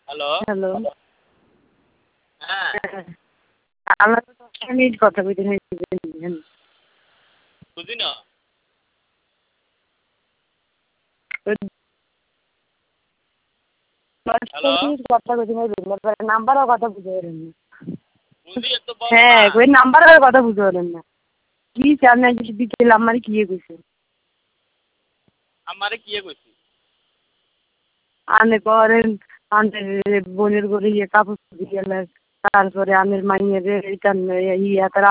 Hello hello. হ্যাঁ হ্যাঁ, আমরা তো ১০ মিনিট কথা কইতে বুঝলেন। বুঝি না। ওই ১০ হ্যালো মিনিট কথা কইতে পারবেন নাম্বারও কথা বুঝতে পারেন না। বুঝি একটু বলো না। হ্যাঁ, ওই নাম্বারের কথা বুঝতে পারেন না। কি চান না বিকেল আমারে কি কইছে? আমারে কিয়ে কইছি? আনে করেন আনের বোনের ঘরে কাপড় দিয়ে গেলেন। তারপরে আনের মাইয়ের ইয়া